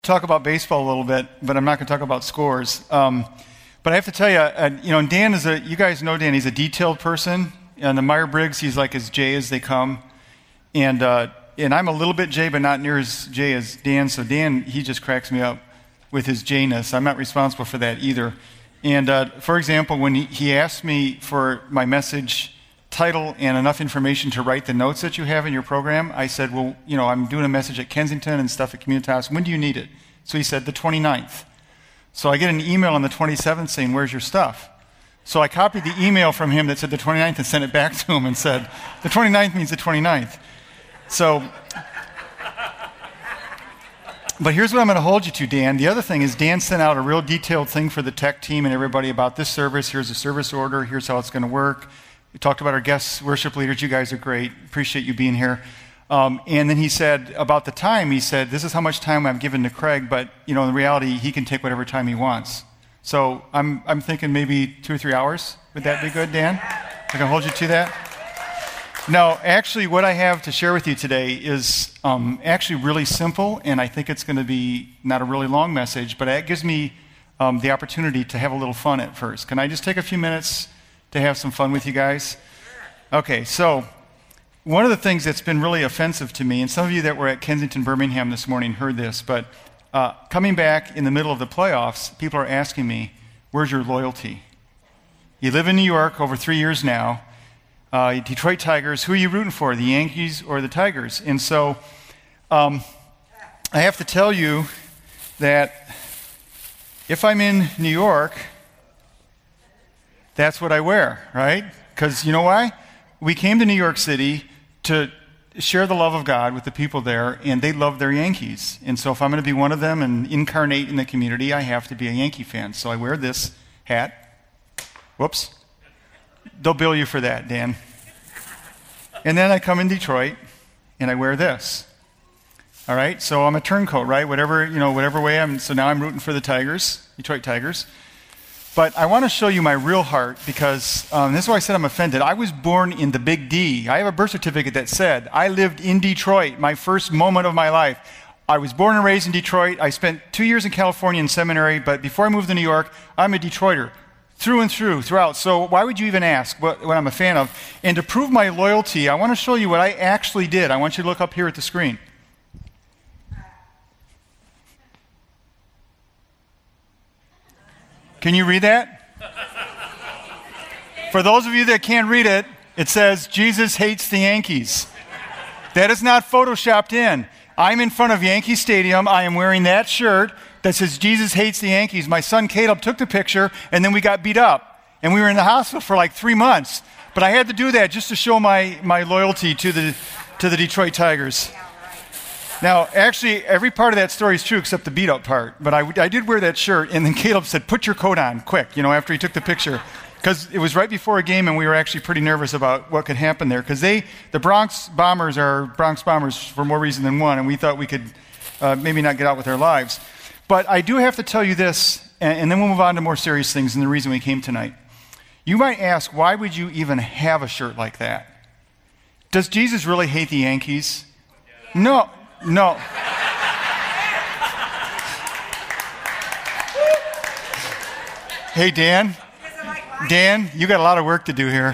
Talk about baseball a little bit, but I'm not going to talk about scores. But I have to tell you, and Dan you guys know Dan, he's a detailed person. And the Myers-Briggs, he's like as J as they come. And I'm a little bit J, but not near as J as Dan. So Dan, he just cracks me up with his J-ness. I'm not responsible for that either. And for example, when he asked me for my message title and enough information to write the notes that you have in your program, I said, well, I'm doing a message at Kensington and stuff at Communitas. When do you need it? So he said, the 29th. So I get an email on the 27th saying, where's your stuff? So I copied the email from him that said the 29th and sent it back to him and said, the 29th means the 29th. So, but here's what I'm going to hold you to, Dan. The other thing is Dan sent out a real detailed thing for the tech team and everybody about this service. Here's a service order. Here's how it's going to work. We talked about our guest worship leaders. You guys are great. Appreciate you being here. And then he said about the time, he said, this is how much time I've given to Craig, but in reality, he can take whatever time he wants. So I'm thinking maybe 2 or 3 hours. Would that be good, Dan? I can hold you to that. Now, actually, what I have to share with you today is actually really simple, and I think it's going to be not a really long message, but it gives me the opportunity to have a little fun at first. Can I just take a few minutes to have some fun with you guys? Okay, so one of the things that's been really offensive to me, and some of you that were at Kensington Birmingham this morning heard this, but coming back in the middle of the playoffs, people are asking me, where's your loyalty? You live in New York over 3 years now. Detroit Tigers, who are you rooting for, the Yankees or the Tigers? And so I have to tell you that if I'm in New York, that's what I wear, right? Because you know why? We came to New York City to share the love of God with the people there, and they love their Yankees. And so if I'm going to be one of them and incarnate in the community, I have to be a Yankee fan. So I wear this hat. Whoops. They'll bill you for that, Dan. And then I come in Detroit, and I wear this. All right? So I'm a turncoat, right? Whatever way so now I'm rooting for the Tigers, Detroit Tigers. But I want to show you my real heart because this is why I said I'm offended. I was born in the Big D. I have a birth certificate that said I lived in Detroit, my first moment of my life. I was born and raised in Detroit. I spent 2 years in California in seminary, but before I moved to New York, I'm a Detroiter. Through and throughout. So why would you even ask what I'm a fan of? And to prove my loyalty, I want to show you what I actually did. I want you to look up here at the screen. Can you read that? For those of you that can't read it, it says, Jesus hates the Yankees. That is not photoshopped in. I'm in front of Yankee Stadium. I am wearing that shirt that says Jesus hates the Yankees. My son Caleb took the picture, and then we got beat up. And we were in the hospital for like 3 months. But I had to do that just to show my loyalty to the Detroit Tigers. Now, actually, every part of that story is true except the beat-up part. But I did wear that shirt, and then Caleb said, put your coat on, quick, after he took the picture. Because it was right before a game, and we were actually pretty nervous about what could happen there. Because the Bronx Bombers are Bronx Bombers for more reason than one, and we thought we could maybe not get out with our lives. But I do have to tell you this, and then we'll move on to more serious things and the reason we came tonight. You might ask, why would you even have a shirt like that? Does Jesus really hate the Yankees? No. Hey, Dan, you got a lot of work to do here.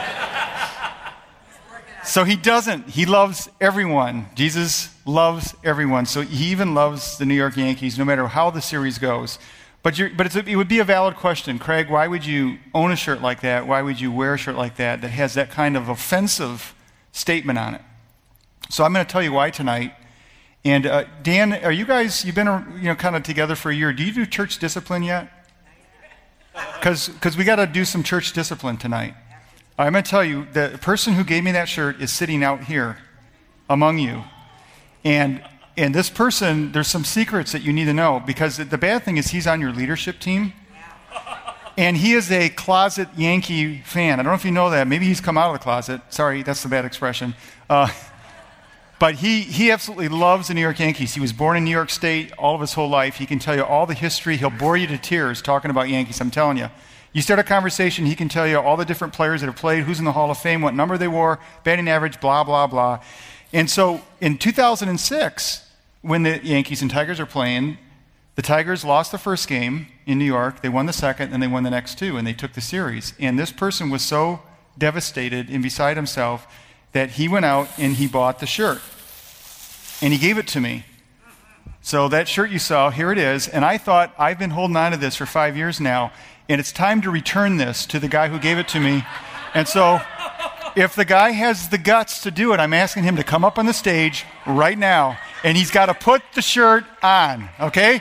So he doesn't. He loves everyone. Jesus loves everyone. So he even loves the New York Yankees, no matter how the series goes. But it would be a valid question. Craig, why would you own a shirt like that? Why would you wear a shirt like that has that kind of offensive statement on it? So I'm going to tell you why tonight. And Dan, are you guys, you've been kind of together for a year. Do you do church discipline yet? Because we got to do some church discipline tonight. I'm going to tell you, the person who gave me that shirt is sitting out here among you. And this person, there's some secrets that you need to know, because the bad thing is he's on your leadership team. And he is a closet Yankee fan. I don't know if you know that. Maybe he's come out of the closet. Sorry, that's the bad expression. But he absolutely loves the New York Yankees. He was born in New York State all of his whole life. He can tell you all the history. He'll bore you to tears talking about Yankees, I'm telling you. You start a conversation, he can tell you all the different players that have played, who's in the Hall of Fame, what number they wore, batting average, blah, blah, blah. And so in 2006, when the Yankees and Tigers are playing, the Tigers lost the first game in New York, they won the second, and they won the next two, and they took the series. And this person was so devastated and beside himself that he went out and he bought the shirt. And he gave it to me. So that shirt you saw, here it is. And I thought, I've been holding on to this for 5 years now, and it's time to return this to the guy who gave it to me. And so if the guy has the guts to do it, I'm asking him to come up on the stage right now, and he's got to put the shirt on, okay?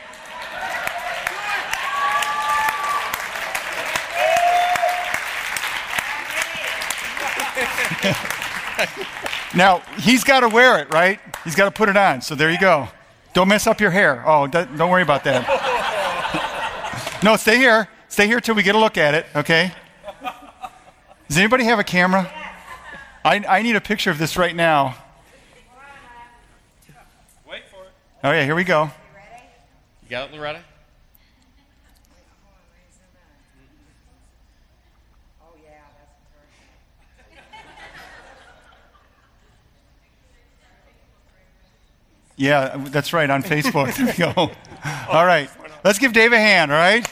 Now, he's got to wear it, right? He's got to put it on, so there you go. Don't mess up your hair. Oh, don't worry about that. No, stay here. Stay here till we get a look at it, okay? Does anybody have a camera? I need a picture of this right now. Wait for it. Oh, yeah, here we go. You got it, Loretta? Yeah, that's right, on Facebook. There we go. All right. Let's give Dave a hand, all right?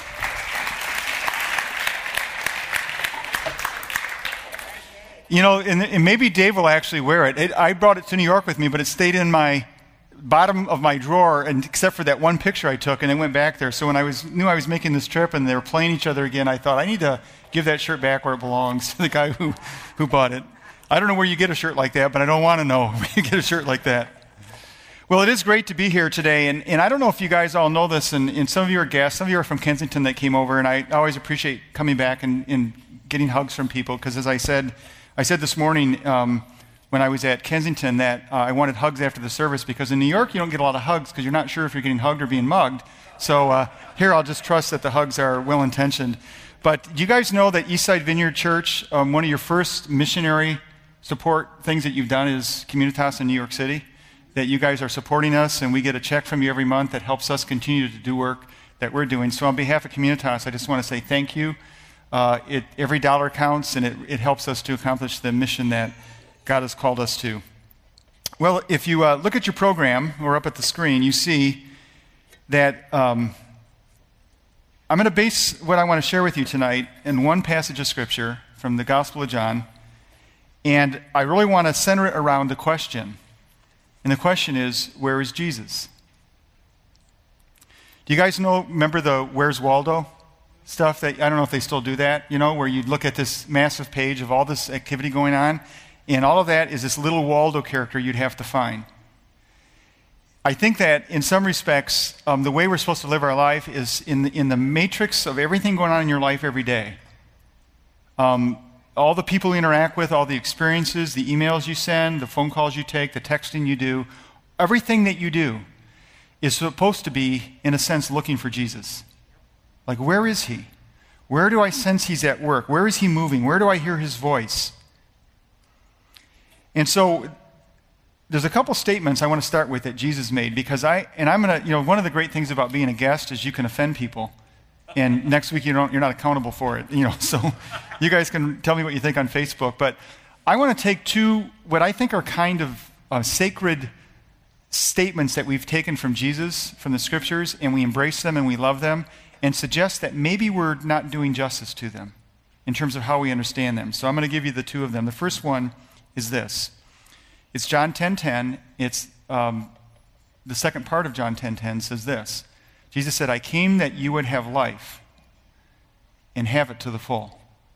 You know, and maybe Dave will actually wear it. I brought it to New York with me, but it stayed in my bottom of my drawer, and except for that one picture I took, and it went back there. So when I knew I was making this trip and they were playing each other again, I thought, I need to give that shirt back where it belongs to the guy who bought it. I don't know where you get a shirt like that, but I don't want to know where you get a shirt like that. Well, it is great to be here today, and I don't know if you guys all know this, and some of you are guests, some of you are from Kensington that came over, and I always appreciate coming back and getting hugs from people, because as I said this morning when I was at Kensington that I wanted hugs after the service, because in New York you don't get a lot of hugs because you're not sure if you're getting hugged or being mugged. So here I'll just trust that the hugs are well-intentioned. But do you guys know that Eastside Vineyard Church, one of your first missionary support things that you've done is Communitas in New York City? That you guys are supporting us, and we get a check from you every month that helps us continue to do work that we're doing. So on behalf of Communitas, I just want to say thank you. Every dollar counts, and it helps us to accomplish the mission that God has called us to. Well, if you look at your program, or up at the screen, you see that I'm going to base what I want to share with you tonight in one passage of Scripture from the Gospel of John, and I really want to center it around the question. And the question is, where is Jesus? Do you guys remember the Where's Waldo stuff? I don't know if they still do that, where you look at this massive page of all this activity going on, and all of that is this little Waldo character you'd have to find. I think that in some respects, the way we're supposed to live our life is in the matrix of everything going on in your life every day. All the people you interact with, all the experiences, the emails you send, the phone calls you take, the texting you do, everything that you do is supposed to be, in a sense, looking for Jesus. Like, where is he? Where do I sense he's at work? Where is he moving? Where do I hear his voice? And so there's a couple statements I want to start with that Jesus made, because one of the great things about being a guest is you can offend people. And next week you're not accountable for it, So you guys can tell me what you think on Facebook. But I want to take two what I think are kind of sacred statements that we've taken from Jesus, from the Scriptures, and we embrace them and we love them, and suggest that maybe we're not doing justice to them in terms of how we understand them. So I'm going to give you the two of them. The first one is this. It's John 10:10. It's the second part of John 10:10 says this. Jesus said, I came that you would have life and have it to the full.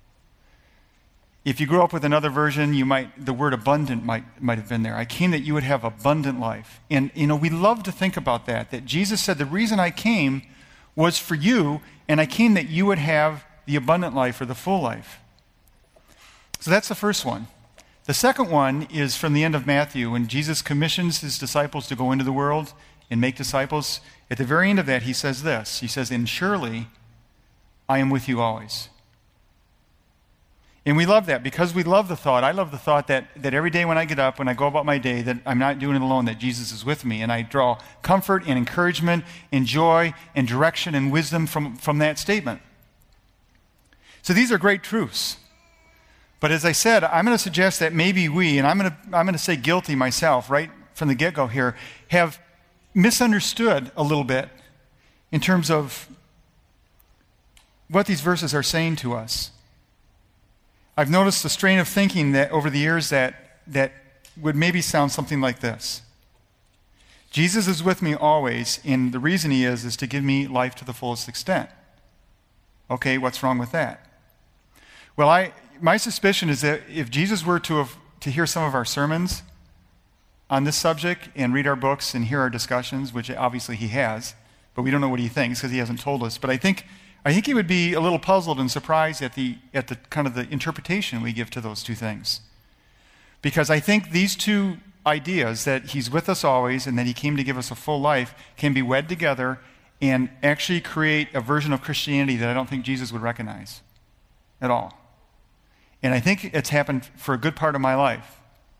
If you grew up with another version, the word abundant might have been there. I came that you would have abundant life. And, we love to think about that Jesus said, the reason I came was for you, and I came that you would have the abundant life or the full life. So that's the first one. The second one is from the end of Matthew, when Jesus commissions his disciples to go into the world and make disciples. At the very end of that, he says this. He says, and surely I am with you always. And we love that because we love the thought. I love the thought that every day when I get up, when I go about my day, that I'm not doing it alone, that Jesus is with me. And I draw comfort and encouragement and joy and direction and wisdom from that statement. So these are great truths. But as I said, I'm going to suggest that maybe we, and I'm going to say guilty myself right from the get-go here, have misunderstood a little bit in terms of what these verses are saying to us. I've noticed a strain of thinking that over the years that would maybe sound something like this. Jesus is with me always, and the reason he is to give me life to the fullest extent. Okay, what's wrong with that? Well, my suspicion is that if Jesus were to hear some of our sermons on this subject and read our books and hear our discussions, which obviously he has, but we don't know what he thinks because he hasn't told us. But I think he would be a little puzzled and surprised at the kind of the interpretation we give to those two things. Because I think these two ideas, that he's with us always and that he came to give us a full life, can be wed together and actually create a version of Christianity that I don't think Jesus would recognize at all. And I think it's happened for a good part of my life.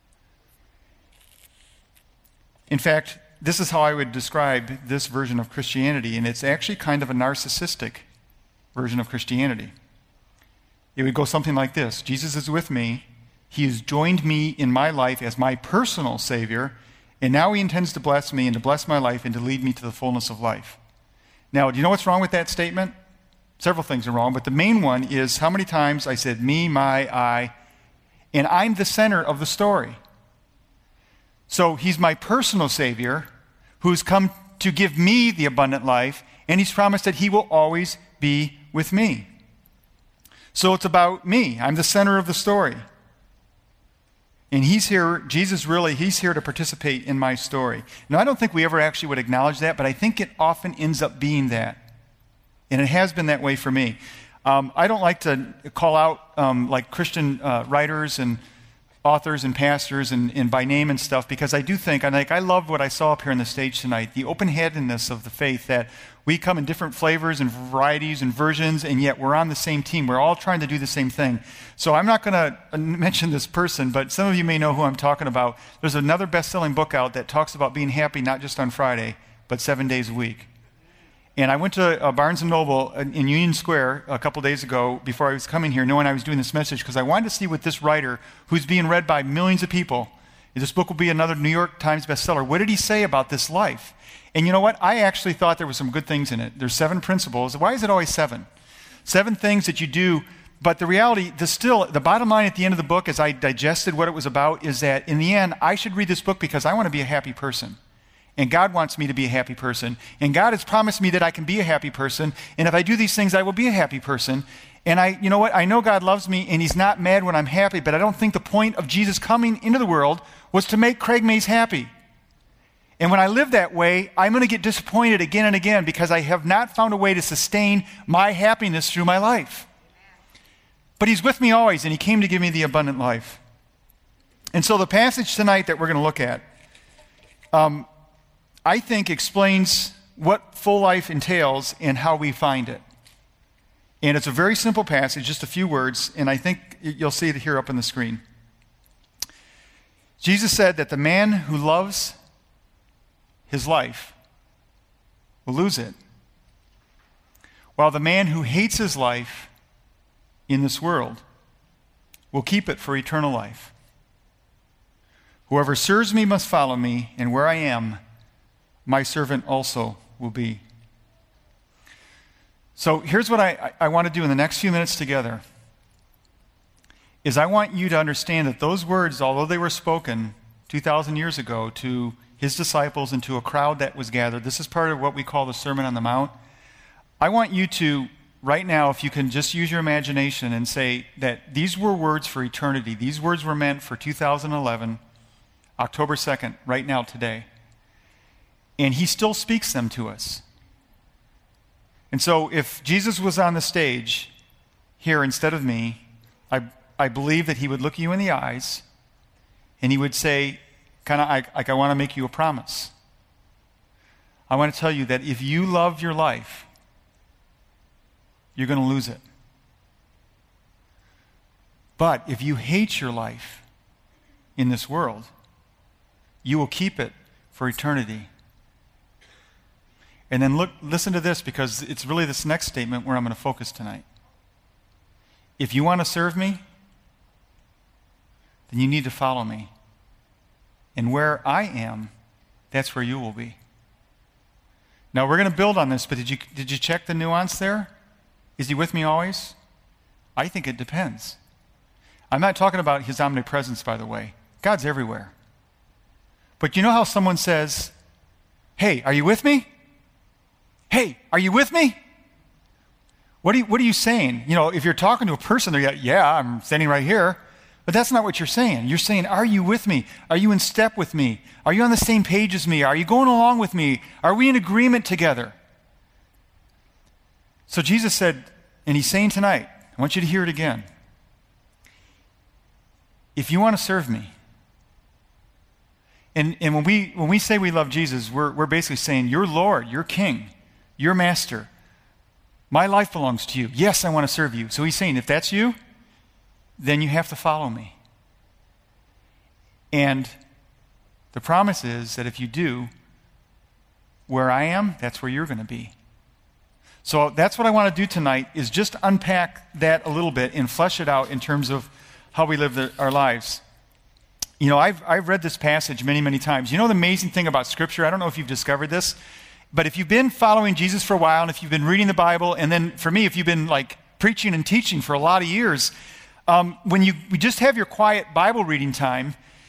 In fact, this is how I would describe this version of Christianity, and it's actually kind of a narcissistic version of Christianity. It would go something like this. Jesus is with me. He has joined me in my life as my personal Savior, and now he intends to bless me and to bless my life and to lead me to the fullness of life. Now, do you know what's wrong with that statement? Several things are wrong, but the main one is how many times I said me, my, I, and I'm the center of the story. So he's my personal Savior who's come to give me the abundant life, and he's promised that he will always be with me. So it's about me. I'm the center of the story. And he's here, Jesus really, he's here to participate in my story. Now, I don't think we ever actually would acknowledge that, but I think it often ends up being that. And it has been that way for me. I don't like to call out like Christian writers and authors and pastors and by name and stuff, because I do think, I love what I saw up here on the stage tonight, the open-handedness of the faith, that we come in different flavors and varieties and versions, and yet we're on the same team. We're all trying to do the same thing. So I'm not going to mention this person, but some of you may know who I'm talking about. There's another best-selling book out that talks about being happy not just on Friday, but 7 days a week. And I went to Barnes & Noble in Union Square a couple days ago before I was coming here, knowing I was doing this message, because I wanted to see what this writer, who's being read by millions of people, this book will be another New York Times bestseller, what did he say about this life? And you know what? I actually thought there were some good things in it. There's 7 principles. Why is it always 7? 7 things that you do, but the reality, the bottom line at the end of the book, as I digested what it was about, is that in the end, I should read this book because I want to be a happy person. And God wants me to be a happy person. And God has promised me that I can be a happy person. And if I do these things, I will be a happy person. And you know what? I know God loves me and he's not mad when I'm happy, but I don't think the point of Jesus coming into the world was to make Craig Mays happy. And when I live that way, I'm going to get disappointed again and again because I have not found a way to sustain my happiness through my life. But he's with me always, and he came to give me the abundant life. And so the passage tonight that we're going to look at, I think explains what full life entails and how we find it. And it's a very simple passage, just a few words, and I think you'll see it here up on the screen. Jesus said that the man who loves his life will lose it, while the man who hates his life in this world will keep it for eternal life. Whoever serves me must follow me, and where I am, my servant also will be. So here's what I want to do in the next few minutes together, is I want you to understand that those words, although they were spoken 2,000 years ago to his disciples and to a crowd that was gathered, this is part of what we call the Sermon on the Mount. I want you to, right now, if you can just use your imagination and say that these were words for eternity. These words were meant for 2011, October 2nd, right now, today. And he still speaks them to us. And so if Jesus was on the stage here instead of me, I believe that he would look you in the eyes and he would say, kind of like, I want to make you a promise. I want to tell you that if you love your life, you're going to lose it. But if you hate your life in this world, you will keep it for eternity. And then listen to this, because it's really this next statement where I'm going to focus tonight. If you want to serve me, then you need to follow me. And where I am, that's where you will be. Now, we're going to build on this, but did you check the nuance there? Is he with me always? I think it depends. I'm not talking about his omnipresence, by the way. God's everywhere. But you know how someone says, hey, are you with me? Hey, are you with me? What are you saying? You know, if you're talking to a person, they're like, yeah, I'm standing right here. But that's not what you're saying. You're saying, are you with me? Are you in step with me? Are you on the same page as me? Are you going along with me? Are we in agreement together? So Jesus said, and he's saying tonight, I want you to hear it again. If you want to serve me, and when we say we love Jesus, we're basically saying, you're Lord, you're King, you're Master. My life belongs to you. Yes, I want to serve you. So he's saying, if that's you, then you have to follow me. And the promise is that if you do, where I am, that's where you're going to be. So that's what I want to do tonight, is just unpack that a little bit and flesh it out in terms of how we live our lives. You know, I've read this passage many, many times. You know the amazing thing about Scripture? I don't know if you've discovered this, but if you've been following Jesus for a while, and if you've been reading the Bible, and then for me, if you've been like preaching and teaching for a lot of years, when you just have your quiet Bible reading time,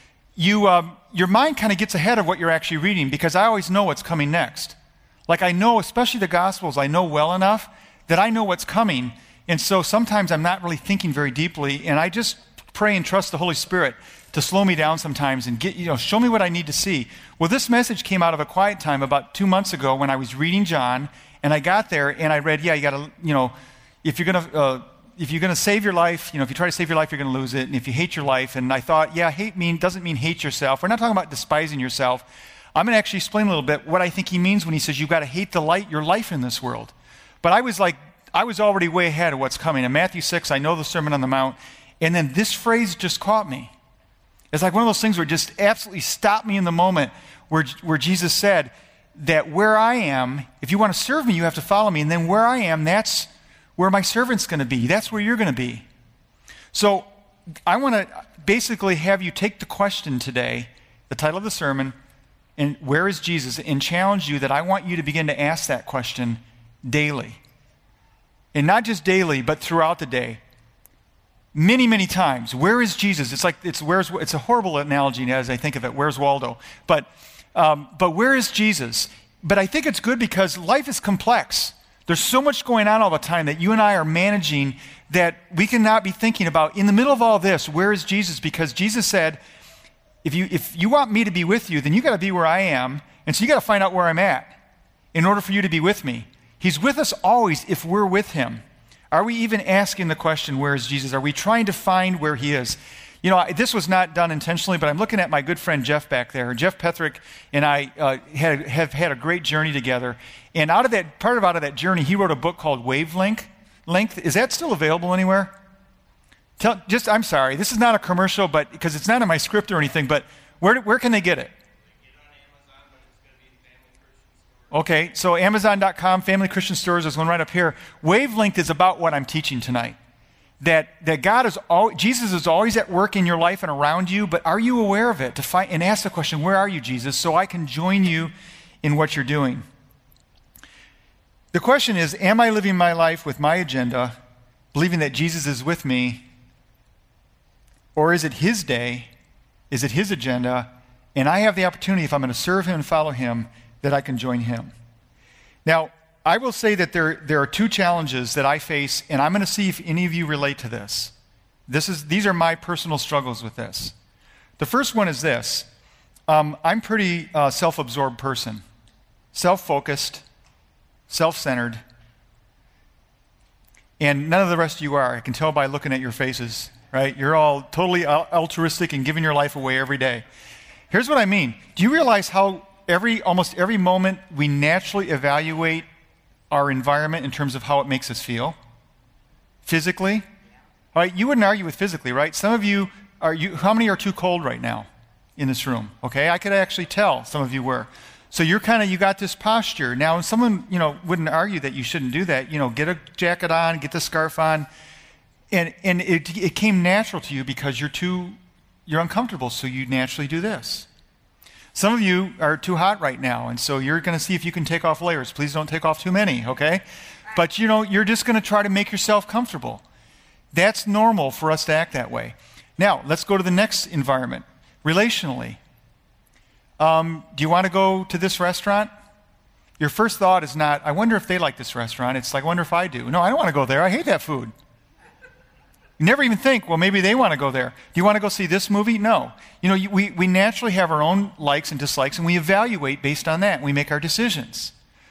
your mind kind of gets ahead of what you're actually reading, because I always know what's coming next. Like I know, especially the Gospels, I know well enough that I know what's coming. And so sometimes I'm not really thinking very deeply, and I just pray and trust the Holy Spirit to slow me down sometimes and show me what I need to see. Well, this message came out of a quiet time about 2 months ago when I was reading John, and I got there and I read, you got to, if you're going to save your life, if you try to save your life, you're going to lose it. And if you hate your life, and I thought, hate doesn't mean hate yourself. We're not talking about despising yourself. I'm going to actually explain a little bit what I think he means when he says you've got to hate your life in this world. But I was already way ahead of what's coming. In Matthew 6, I know the Sermon on the Mount, and then this phrase just caught me. It's like one of those things where it just absolutely stopped me in the moment where Jesus said that where I am, if you want to serve me, you have to follow me. And then where I am, that's where my servant's going to be. That's where you're going to be. So I want to basically have you take the question today, the title of the sermon, and where is Jesus, and challenge you that I want you to begin to ask that question daily. And not just daily, but throughout the day. Many, many times. Where is Jesus? It's a horrible analogy as I think of it. Where's Waldo? But where is Jesus? But I think it's good because life is complex. There's so much going on all the time that you and I are managing that we cannot be thinking about. In the middle of all this, where is Jesus? Because Jesus said, if you want me to be with you, then you got to be where I am. And so you got to find out where I'm at in order for you to be with me. He's with us always if we're with him. Are we even asking the question, where is Jesus? Are we trying to find where he is? This was not done intentionally, but I'm looking at my good friend Jeff back there. Jeff Pethrick and I have had a great journey together. And out of that journey, he wrote a book called Wavelength. Is that still available anywhere? I'm sorry, this is not a commercial, but because it's not in my script or anything, but where can they get it? Okay, so Amazon.com, Family Christian Stores, there's one right up here. Wavelength is about what I'm teaching tonight. That Jesus is always at work in your life and around you, but are you aware of it? And ask the question, where are you, Jesus? So I can join you in what you're doing. The question is, am I living my life with my agenda, believing that Jesus is with me, or is it his day, is it his agenda, and I have the opportunity, if I'm going to serve him and follow him, that I can join him. Now, I will say that there are two challenges that I face, and I'm going to see if any of you relate to this. These are my personal struggles with this. The first one is this. I'm pretty self-absorbed person, self-focused, self-centered, and none of the rest of you are. I can tell by looking at your faces, right? You're all totally altruistic and giving your life away every day. Here's what I mean. Do you realize how almost every moment we naturally evaluate our environment in terms of how it makes us feel? Physically? All right, you wouldn't argue with physically, right? Some of you, how many are too cold right now in this room? Okay, I could actually tell some of you were. So you got this posture. Now, someone, wouldn't argue that you shouldn't do that. Get a jacket on, get the scarf on. And it came natural to you because you're uncomfortable, so you naturally do this. Some of you are too hot right now, and so you're going to see if you can take off layers. Please don't take off too many, okay? But, you're just going to try to make yourself comfortable. That's normal for us to act that way. Now, let's go to the next environment, relationally. Do you want to go to this restaurant? Your first thought is not, I wonder if they like this restaurant. It's like, I wonder if I do. No, I don't want to go there. I hate that food. You never even think, well, maybe they want to go there. Do you want to go see this movie? No. We naturally have our own likes and dislikes, and we evaluate based on that, and we make our decisions.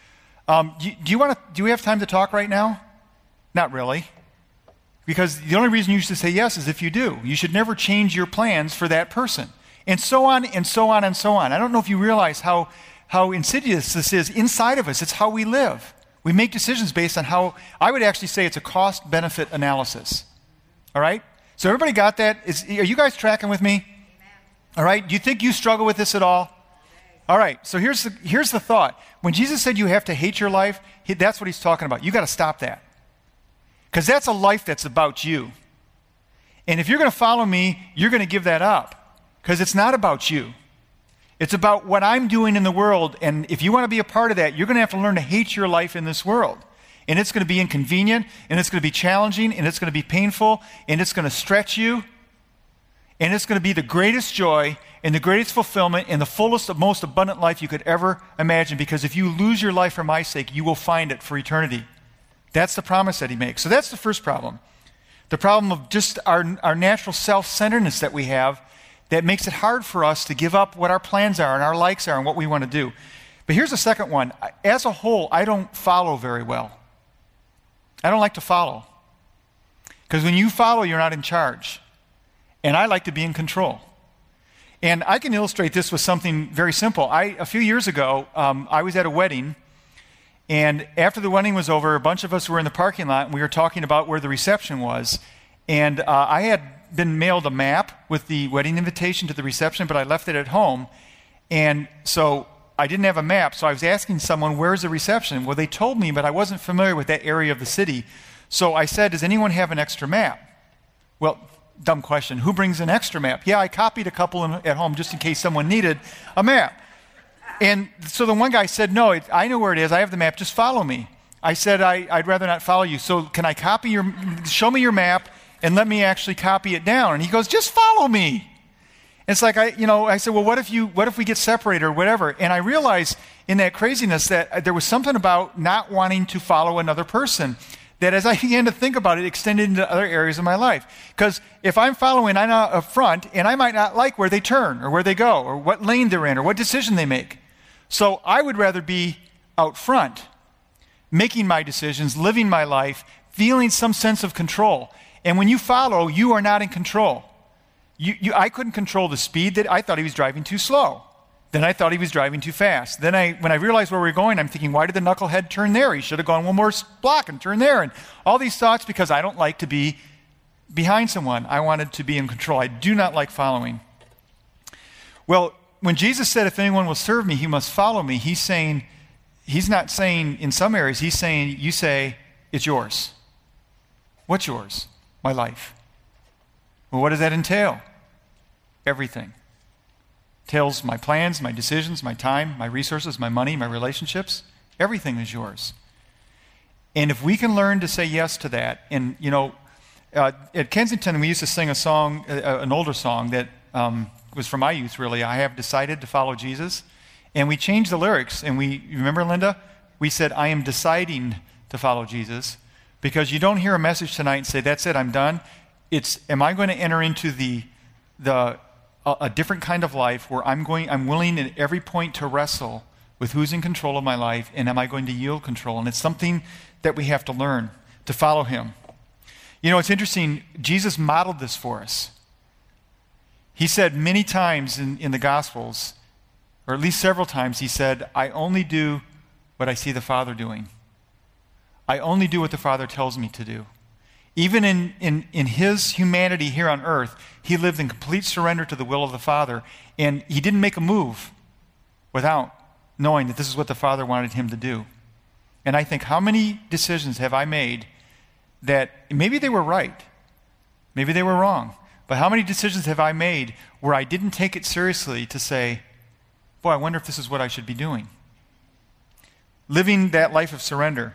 Do we have time to talk right now? Not really. Because the only reason you should say yes is if you do. You should never change your plans for that person. And so on, and so on, and so on. I don't know if you realize how insidious this is inside of us. It's how we live. We make decisions based on how, I would actually say it's a cost-benefit analysis. All right? So everybody got that? Are you guys tracking with me? Amen. All right? Do you think you struggle with this at all? All right. So here's the thought. When Jesus said you have to hate your life, that's what he's talking about. You got to stop that. Because that's a life that's about you. And if you're going to follow me, you're going to give that up. Because it's not about you. It's about what I'm doing in the world. And if you want to be a part of that, you're going to have to learn to hate your life in this world. And it's going to be inconvenient, and it's going to be challenging, and it's going to be painful, and it's going to stretch you, and it's going to be the greatest joy and the greatest fulfillment and the fullest, most abundant life you could ever imagine, because if you lose your life for my sake, you will find it for eternity. That's the promise that he makes. So that's the first problem. The problem of just our natural self-centeredness that we have that makes it hard for us to give up what our plans are and our likes are and what we want to do. But here's the second one. As a whole, I don't follow very well. I don't like to follow. Because when you follow, you're not in charge. And I like to be in control. And I can illustrate this with something very simple. A few years ago, I was at a wedding. And after the wedding was over, a bunch of us were in the parking lot, and we were talking about where the reception was. And I had been mailed a map with the wedding invitation to the reception, but I left it at home. And so I didn't have a map, so I was asking someone, where's the reception? Well, they told me, but I wasn't familiar with that area of the city. So I said, does anyone have an extra map? Well, dumb question. Who brings an extra map? Yeah, I copied a couple at home just in case someone needed a map. And so the one guy said, no, I know where it is. I have the map. Just follow me. I said, I'd rather not follow you. So can I show me your map and let me actually copy it down? And he goes, just follow me. It's like, I said, well, what if we get separated or whatever? And I realized in that craziness that there was something about not wanting to follow another person that as I began to think about it, extended into other areas of my life. Because if I'm following, I'm out up front, and I might not like where they turn or where they go or what lane they're in or what decision they make. So I would rather be out front, making my decisions, living my life, feeling some sense of control. And when you follow, you are not in control. I couldn't control the speed. That I thought he was driving too slow. Then I thought he was driving too fast. Then when I realized where we were going, I'm thinking, why did the knucklehead turn there? He should have gone one more block and turned there. And all these thoughts because I don't like to be behind someone. I wanted to be in control. I do not like following. Well, when Jesus said, if anyone will serve me, he must follow me, he's not saying in some areas, he's saying, you say, it's yours. What's yours? My life. Well, what does that entail? Everything. It entails my plans, my decisions, my time, my resources, my money, my relationships. Everything is yours. And if we can learn to say yes to that, and at Kensington we used to sing a song, an older song that was from my youth really, I have decided to follow Jesus. And we changed the lyrics, and you remember, Linda? We said, I am deciding to follow Jesus, because you don't hear a message tonight and say, that's it, I'm done. It's, am I going to enter into a different kind of life where I'm willing at every point to wrestle with who's in control of my life, and am I going to yield control? And it's something that we have to learn to follow him. It's interesting, Jesus modeled this for us. He said many times in the Gospels, or at least several times, he said, I only do what I see the Father doing. I only do what the Father tells me to do. Even in his humanity here on earth, he lived in complete surrender to the will of the Father, and he didn't make a move without knowing that this is what the Father wanted him to do. And I think, how many decisions have I made that maybe they were right, maybe they were wrong, but how many decisions have I made where I didn't take it seriously to say, boy, I wonder if this is what I should be doing. Living that life of surrender.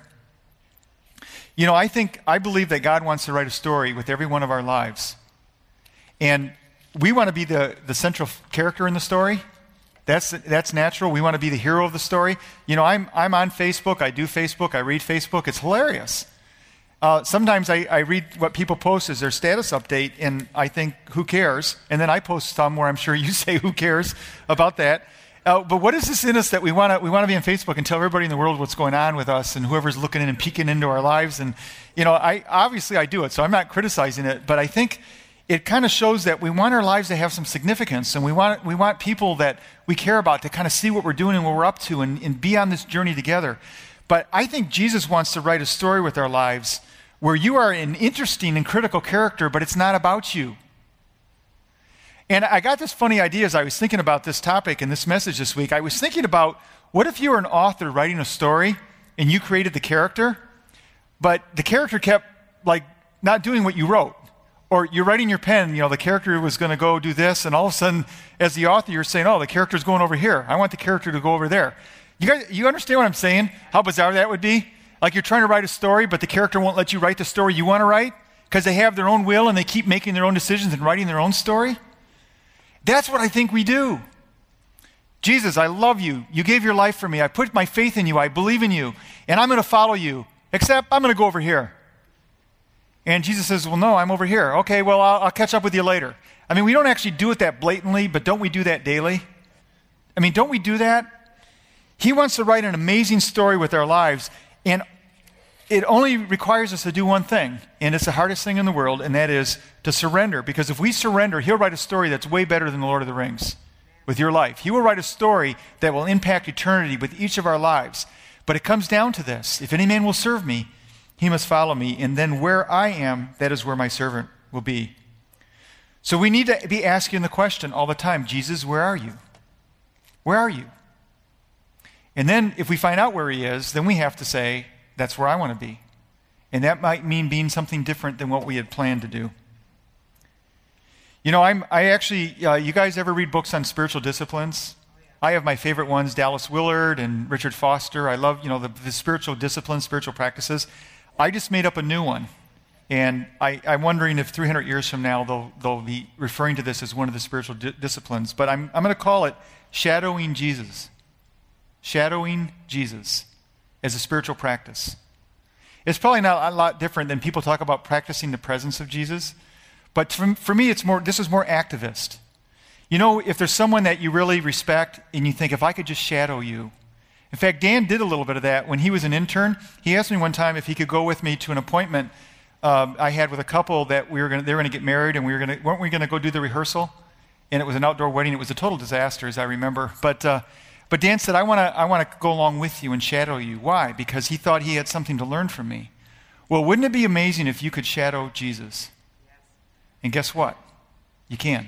You know, I believe that God wants to write a story with every one of our lives. And we want to be the central character in the story. That's natural. We want to be the hero of the story. You know, I'm on Facebook. I do Facebook. I read Facebook. It's hilarious. Sometimes I read what people post as their status update, and I think, who cares? And then I post some where I'm sure you say, who cares about that? But what is this in us that we want to be on Facebook and tell everybody in the world what's going on with us and whoever's looking in and peeking into our lives? And, you know, I do it, so I'm not criticizing it, but I think it kind of shows that we want our lives to have some significance, and we want people that we care about to kind of see what we're doing and what we're up to and be on this journey together. But I think Jesus wants to write a story with our lives where you are an interesting and critical character, but it's not about you. And I got this funny idea as I was thinking about this topic and this message this week. I was thinking about, what if you were an author writing a story and you created the character, but the character kept not doing what you wrote? Or you're writing your pen, you know, the character was going to go do this, and all of a sudden, as the author, you're saying, oh, the character's going over here. I want the character to go over there. You understand what I'm saying? How bizarre that would be? Like you're trying to write a story, but the character won't let you write the story you want to write because they have their own will and they keep making their own decisions and writing their own story. That's what I think we do. Jesus, I love you. You gave your life for me. I put my faith in you. I believe in you. And I'm going to follow you, except I'm going to go over here. And Jesus says, well, no, I'm over here. Okay, well, I'll catch up with you later. I mean, we don't actually do it that blatantly, but don't we do that daily? I mean, don't we do that? He wants to write an amazing story with our lives, and it only requires us to do one thing, and it's the hardest thing in the world, and that is to surrender. Because if we surrender, he'll write a story that's way better than the Lord of the Rings with your life. He will write a story that will impact eternity with each of our lives. But it comes down to this. If any man will serve me, he must follow me, and then where I am, that is where my servant will be. So we need to be asking the question all the time, Jesus, where are you? Where are you? And then if we find out where he is, then we have to say, that's where I want to be. And that might mean being something different than what we had planned to do. You know, you guys ever read books on spiritual disciplines? I have my favorite ones, Dallas Willard and Richard Foster. I love, the spiritual disciplines, spiritual practices. I just made up a new one, and I'm wondering if 300 years from now they'll be referring to this as one of the spiritual disciplines. But I'm going to call it Shadowing Jesus. Shadowing Jesus as a spiritual practice. It's probably not a lot different than people talk about practicing the presence of Jesus, but for me, this is more activist. You know, if there's someone that you really respect and you think, if I could just shadow you. In fact, Dan did a little bit of that when he was an intern. He asked me one time if he could go with me to an appointment I had with a couple that they were going to get married, and weren't we going to go do the rehearsal? And it was an outdoor wedding. It was a total disaster, as I remember. But Dan said, I want to go along with you and shadow you. Why? Because he thought he had something to learn from me. Well, wouldn't it be amazing if you could shadow Jesus? Yes. And guess what? You can.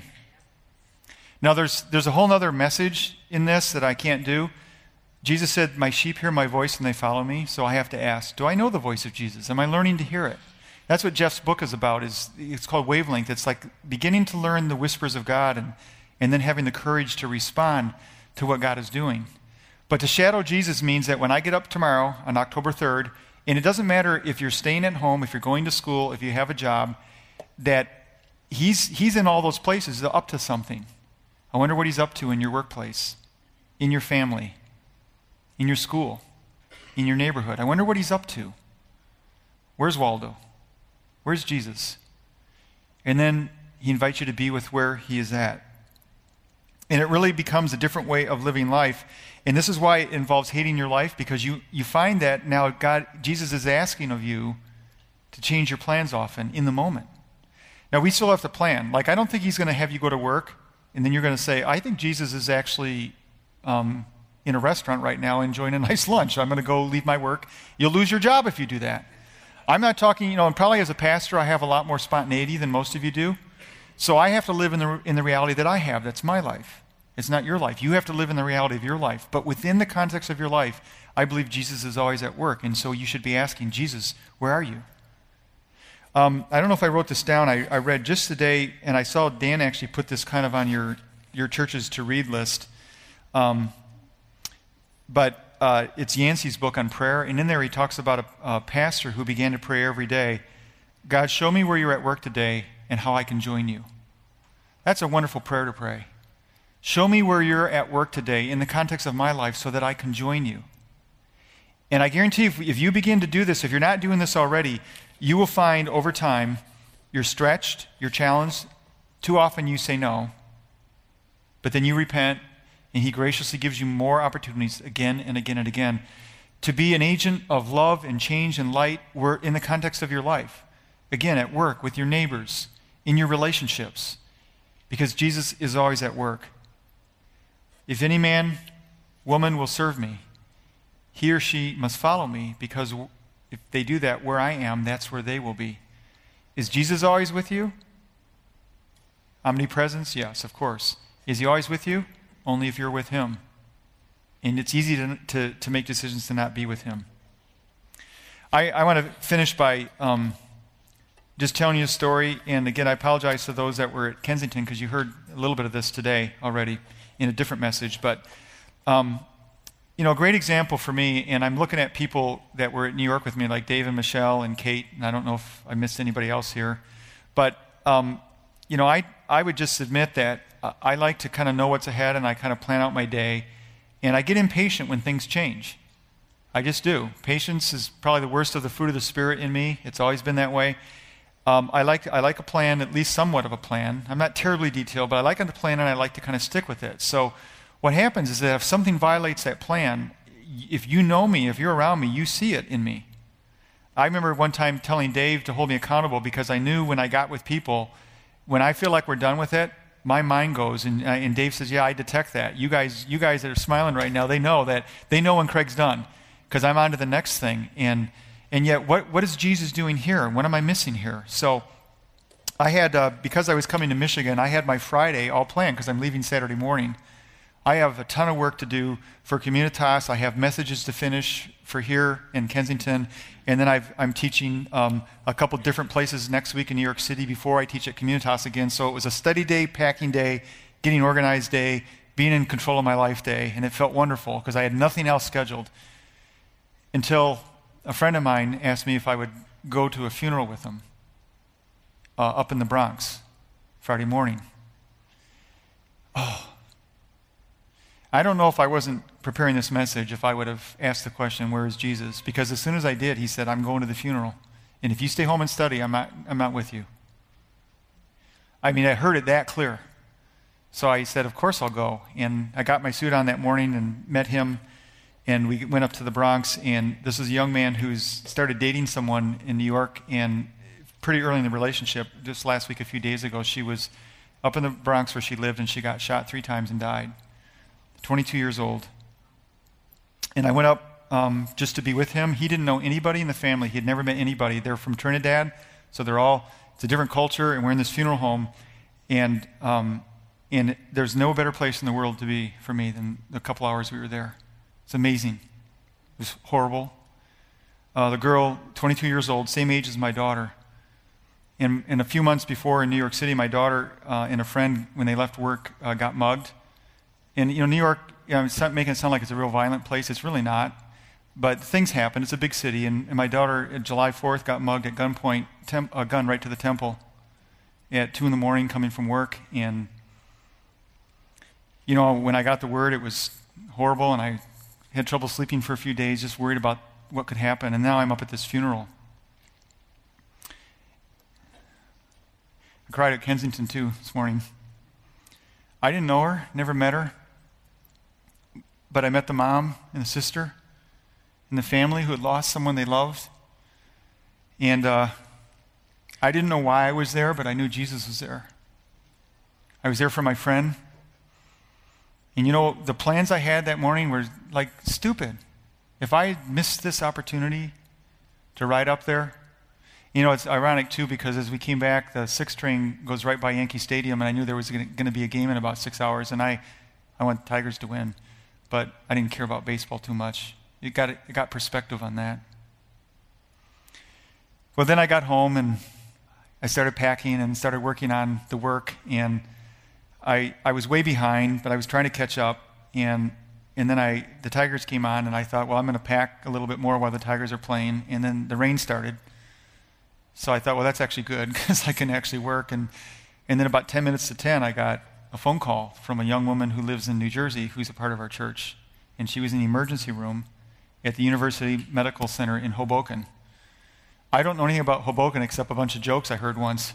Now, there's a whole other message in this that I can't do. Jesus said, my sheep hear my voice and they follow me. So I have to ask, do I know the voice of Jesus? Am I learning to hear it? That's what Jeff's book is about. It's called Wavelength. It's like beginning to learn the whispers of God and then having the courage to respond to what God is doing. But to shadow Jesus means that when I get up tomorrow on October 3rd, and it doesn't matter if you're staying at home, if you're going to school, if you have a job, that he's in all those places, up to something. I wonder what he's up to in your workplace, in your family, in your school, in your neighborhood. I wonder what he's up to. Where's Waldo? Where's Jesus? And then he invites you to be with where he is at. And it really becomes a different way of living life. And this is why it involves hating your life, because you find that now Jesus is asking of you to change your plans often in the moment. Now, we still have to plan. Like, I don't think he's going to have you go to work, and then you're going to say, I think Jesus is actually in a restaurant right now enjoying a nice lunch. I'm going to go leave my work. You'll lose your job if you do that. I'm not talking, and probably as a pastor, I have a lot more spontaneity than most of you do. So I have to live in the reality that I have. That's my life. It's not your life. You have to live in the reality of your life. But within the context of your life, I believe Jesus is always at work. And so you should be asking, Jesus, where are you? I don't know if I wrote this down. I read just today, and I saw Dan actually put this kind of on your church's to read list. But it's Yancey's book on prayer, and in there he talks about a pastor who began to pray every day, God, show me where you're at work today and how I can join you. That's a wonderful prayer to pray. Show me where you're at work today in the context of my life so that I can join you. And I guarantee if you begin to do this, if you're not doing this already, you will find over time you're stretched, you're challenged. Too often you say no, but then you repent, and he graciously gives you more opportunities again and again and again to be an agent of love and change and light in the context of your life. Again, at work, with your neighbors, in your relationships, because Jesus is always at work. If any man, woman will serve me, he or she must follow me, because if they do that where I am, that's where they will be. Is Jesus always with you? Omnipresence? Yes, of course. Is he always with you? Only if you're with him. And it's easy to make decisions to not be with him. I want to finish by just telling you a story. And again, I apologize to those that were at Kensington, because you heard a little bit of this today already in a different message. But a great example for me, and I'm looking at people that were at New York with me, like Dave and Michelle and Kate, and I don't know if I missed anybody else here. But, I would just admit that I like to kind of know what's ahead, and I kind of plan out my day, and I get impatient when things change. I just do. Patience is probably the worst of the fruit of the Spirit in me. It's always been that way. I like a plan, at least somewhat of a plan. I'm not terribly detailed, but I like a plan, and I like to kind of stick with it. So what happens is that if something violates that plan, if you know me, if you're around me, you see it in me. I remember one time telling Dave to hold me accountable, because I knew when I got with people, when I feel like we're done with it, my mind goes, and Dave says, yeah, I detect that. You guys that are smiling right now, they know when Craig's done, because I'm on to the next thing. And yet, what is Jesus doing here? What am I missing here? So I had, because I was coming to Michigan, I had my Friday all planned, because I'm leaving Saturday morning. I have a ton of work to do for Communitas. I have messages to finish for here in Kensington. And then I'm teaching a couple different places next week in New York City before I teach at Communitas again. So it was a study day, packing day, getting organized day, being in control of my life day. And it felt wonderful, because I had nothing else scheduled until a friend of mine asked me if I would go to a funeral with him up in the Bronx Friday morning. Oh. I don't know if I wasn't preparing this message, if I would have asked the question, where is Jesus? Because as soon as I did, he said, I'm going to the funeral. And if you stay home and study, I'm not with you. I mean, I heard it that clear. So I said, of course I'll go. And I got my suit on that morning and met him. And we went up to the Bronx. And this is a young man who's started dating someone in New York. And pretty early in the relationship, just last week, a few days ago, she was up in the Bronx where she lived, and she got shot 3 times and died. 22 years old. And I went up just to be with him. He didn't know anybody in the family. He had never met anybody. They're from Trinidad, so it's a different culture, and we're in this funeral home. And there's no better place in the world to be for me than the couple hours we were there. It's amazing. It was horrible. The girl, 22 years old, same age as my daughter. And a few months before in New York City, my daughter and a friend, when they left work, got mugged. And, New York, it's not making it sound like it's a real violent place. It's really not. But things happen. It's a big city. And my daughter, July 4th, got mugged at gunpoint, a gun right to the temple at 2 a.m. coming from work. And, when I got the word, it was horrible. And I had trouble sleeping for a few days, just worried about what could happen. And now I'm up at this funeral. I cried at Kensington, too, this morning. I didn't know her, never met her. But I met the mom and the sister and the family who had lost someone they loved. And I didn't know why I was there, but I knew Jesus was there. I was there for my friend. And the plans I had that morning were like stupid. If I missed this opportunity to ride up there, it's ironic too, because as we came back, the 6 train goes right by Yankee Stadium, and I knew there was going to be a game in about 6 hours, and I want the Tigers to win. But I didn't care about baseball too much. It got perspective on that. Well, then I got home, and I started packing and started working on the work, and I was way behind, but I was trying to catch up. and then the Tigers came on, and I thought, well, I'm going to pack a little bit more while the Tigers are playing, and then the rain started. So I thought, well, that's actually good because I can actually work. And then about 10 minutes to 10, I got a phone call from a young woman who lives in New Jersey who's a part of our church. And she was in the emergency room at the University Medical Center in Hoboken. I don't know anything about Hoboken except a bunch of jokes I heard once.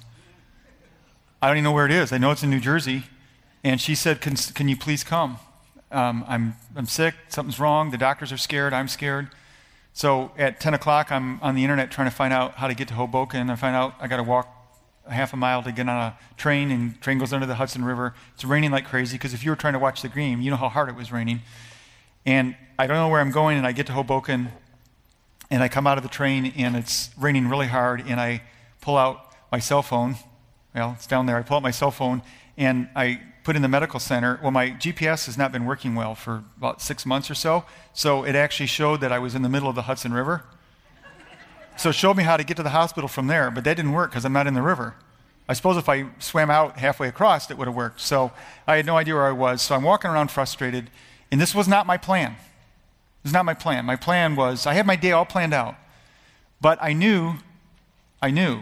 I don't even know where it is. I know it's in New Jersey. And she said, can you please come? I'm sick. Something's wrong. The doctors are scared. I'm scared. So at 10 o'clock, I'm on the internet trying to find out how to get to Hoboken. I find out I got to walk a half a mile to get on a train, and the train goes under the Hudson River. It's raining like crazy because if you were trying to watch the game, you know how hard it was raining. And I don't know where I'm going, and I get to Hoboken, and I come out of the train, and it's raining really hard, and I pull out my cell phone. Well, it's down there. I pull out my cell phone, and I put in the medical center. Well, my GPS has not been working well for about 6 months or so, so it actually showed that I was in the middle of the Hudson River. So it showed me how to get to the hospital from there, but that didn't work because I'm not in the river. I suppose if I swam out halfway across, it would have worked. So I had no idea where I was, so I'm walking around frustrated, and this was not my plan. This is not my plan. My plan was, I had my day all planned out, but I knew, if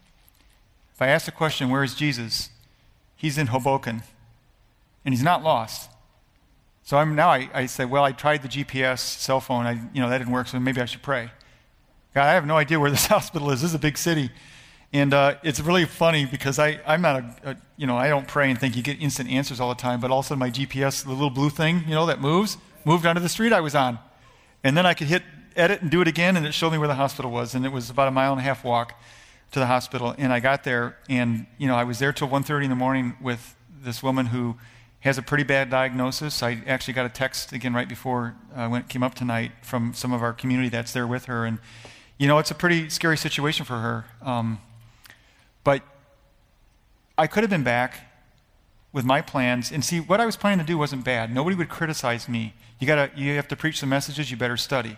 I asked the question, where is Jesus? He's in Hoboken. And he's not lost. So I said, well, I tried the GPS cell phone. That didn't work, so maybe I should pray. God, I have no idea where this hospital is. This is a big city. And it's really funny because I'm not I don't pray and think you get instant answers all the time, but all of a sudden my GPS, the little blue thing, that moved onto the street I was on. And then I could hit edit and do it again, and it showed me where the hospital was. And it was about a 1.5 mile walk to the hospital. And I got there, and, I was there till 1:30 in the morning with this woman who has a pretty bad diagnosis. I actually got a text again right before I came up tonight from some of our community that's there with her. And, it's a pretty scary situation for her. But I could have been back with my plans. And see, what I was planning to do wasn't bad. Nobody would criticize me. You have to preach the messages, you better study.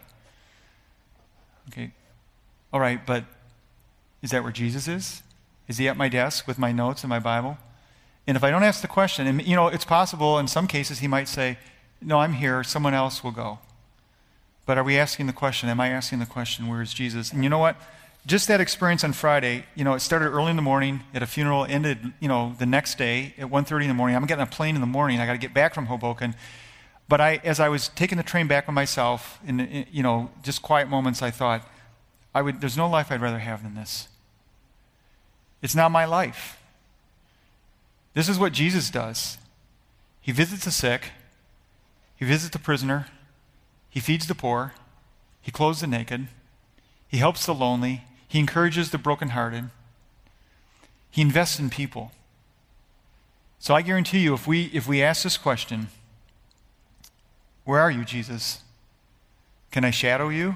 Okay. All right, but is that where Jesus is? Is he at my desk with my notes and my Bible? And if I don't ask the question, and it's possible in some cases he might say, no, I'm here, someone else will go. But are we asking the question? Am I asking the question, where is Jesus? And you know what? Just that experience on Friday, it started early in the morning at a funeral, ended, the next day at 1:30 in the morning. I'm getting a plane in the morning. I got to get back from Hoboken. But as I was taking the train back by myself, in just quiet moments, I thought, there's no life I'd rather have than this. It's not my life. This is what Jesus does. He visits the sick. He visits the prisoner. He feeds the poor. He clothes the naked. He helps the lonely. He encourages the brokenhearted. He invests in people. So I guarantee you, if we ask this question, where are you, Jesus? Can I shadow you?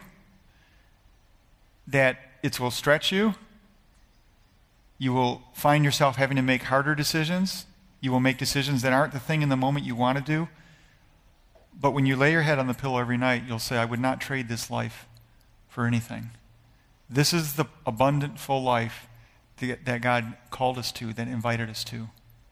That it will stretch you. You will find yourself having to make harder decisions. You will make decisions that aren't the thing in the moment you want to do. But when you lay your head on the pillow every night, you'll say, I would not trade this life for anything. This is the abundant, full life that God called us to, that invited us to.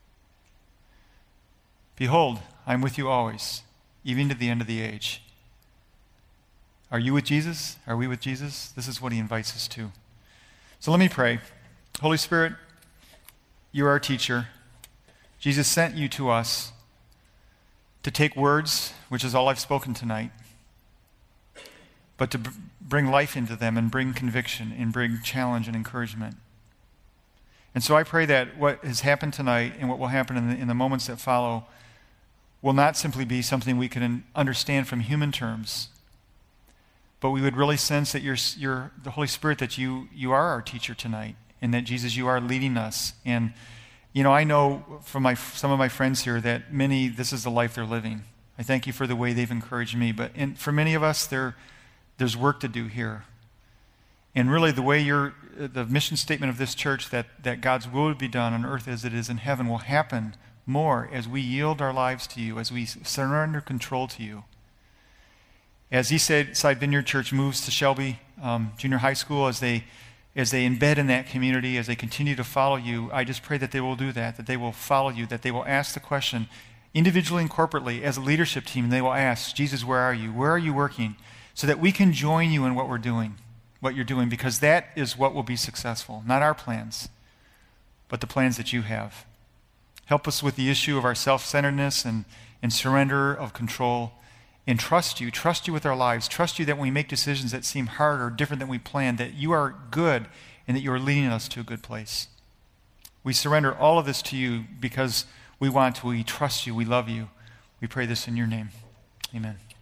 Behold, I'm with you always, even to the end of the age. Are you with Jesus? Are we with Jesus? This is what he invites us to. So let me pray. Holy Spirit, you're our teacher. Jesus sent you to us to take words, which is all I've spoken tonight, but to bring life into them and bring conviction and bring challenge and encouragement. And so I pray that what has happened tonight and what will happen in the moments that follow will not simply be something we can understand from human terms, but we would really sense that you're the Holy Spirit, that you are our teacher tonight, and that, Jesus, you are leading us. And, I know from some of my friends here that many, this is the life they're living. I thank you for the way they've encouraged me. But for many of us, there's work to do here. And really the way the mission statement of this church, that God's will would be done on earth as it is in heaven, will happen more as we yield our lives to you, as we surrender control to you. As Eastside Vineyard Church moves to Shelby Junior High School, as they embed in that community, as they continue to follow you, I just pray that they will do that they will follow you, that they will ask the question, individually and corporately, as a leadership team, they will ask, Jesus, where are you? Where are you working? So that we can join you in what we're doing, what you're doing, because that is what will be successful. Not our plans, but the plans that you have. Help us with the issue of our self-centeredness and surrender of control, and trust you with our lives. Trust you that when we make decisions that seem hard or different than we planned, that you are good and that you are leading us to a good place. We surrender all of this to you because we want to. We trust you. We love you. We pray this in your name. Amen.